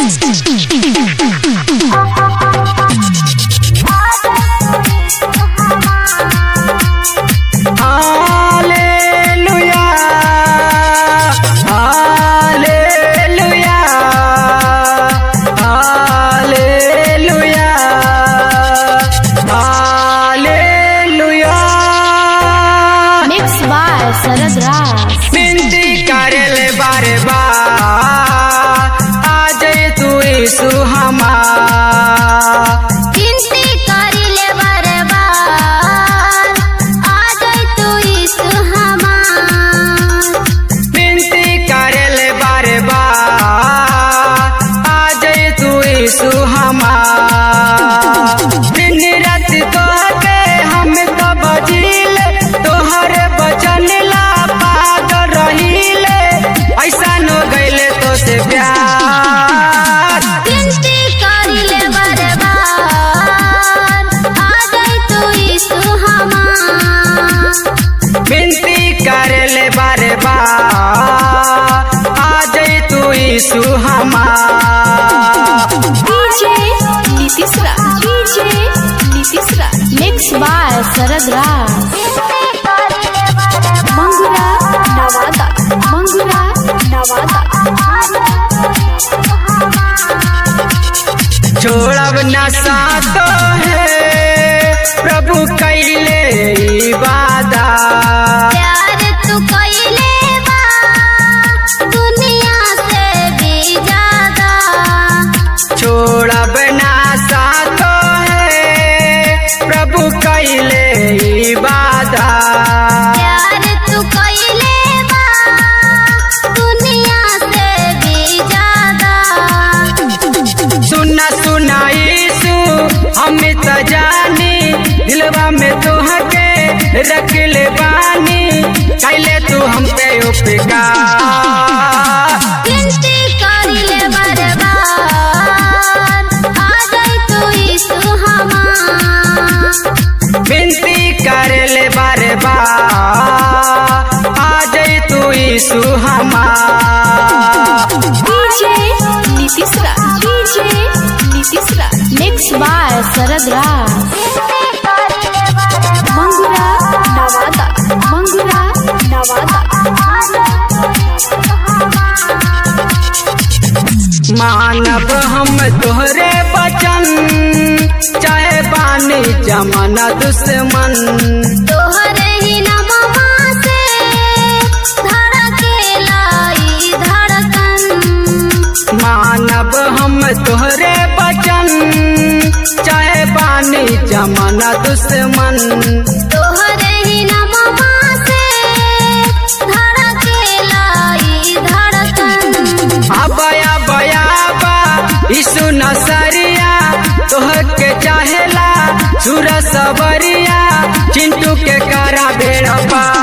विनती करेले बारे बार आ जाए तू यीशु हमार। विनती करेले बारे बार आ जाए तू यीशु हमार। विनती करेले बारे बार आ जाए तू यीशु हमार। दिन रात तोहके हम तो बजिले तोहर बचन ला पागल रहिले ऐसा न गईले तो से प्यार। विनती करेले बारे बार आ जाए तू यीशु हमार। विनती करेले बारे बार आ जाए तू यीशु हमार। डीजे नीतीशरा मिक्स बाय शरद राज। मंगुरा नवादा छोड़ब न साथ है प्रभु कैले वादा। प्यार तू कइले बा दुनिया से भी ज्यादा। छोड़ब न साथ है प्रभु कैले वादा। प्यार तू कइले बा दुनिया से भी ज्यादा। सुना सुना यीशु हम त जानी दिलवा में तोहके रख ले बानी कैले तू हम पे उपकार। विनती करेले बारे बार आ जाए तू यीशु हमार। विनती करेले बारे बार आ जाए तू यीशु हमार। डीजे नीतीशरा मिक्स बाय शरद राज। मंगुरा नवादा मानब हम तोहरे बचन चाहे बानी जमाना दुश्मन। तोहरे ही नमवा से धड़केला ई धड़कन। मानब हम तोहरे बचन चाहे बानी जमाना दुश्मन। तोहरे ही नमवा से धड़केला ई धड़कन। आबया बयाबा यीशु नसरिया तोहके चाहेला सूरज सबरिया चिंटू के करा बेड़ा पार।